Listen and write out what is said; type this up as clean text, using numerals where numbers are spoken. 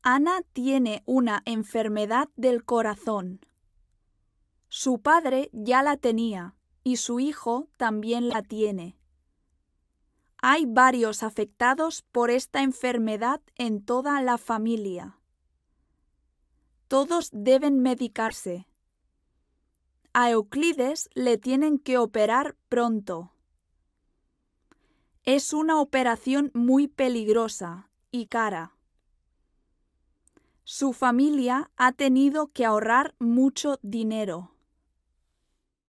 Ana tiene una enfermedad del corazón. Su padre ya la tenía y su hijo también la tiene. Hay varios afectados por esta enfermedad en toda la familia. Todos deben medicarse. A Euclides le tienen que operar pronto. Es una operación muy peligrosa y cara. Su familia ha tenido que ahorrar mucho dinero.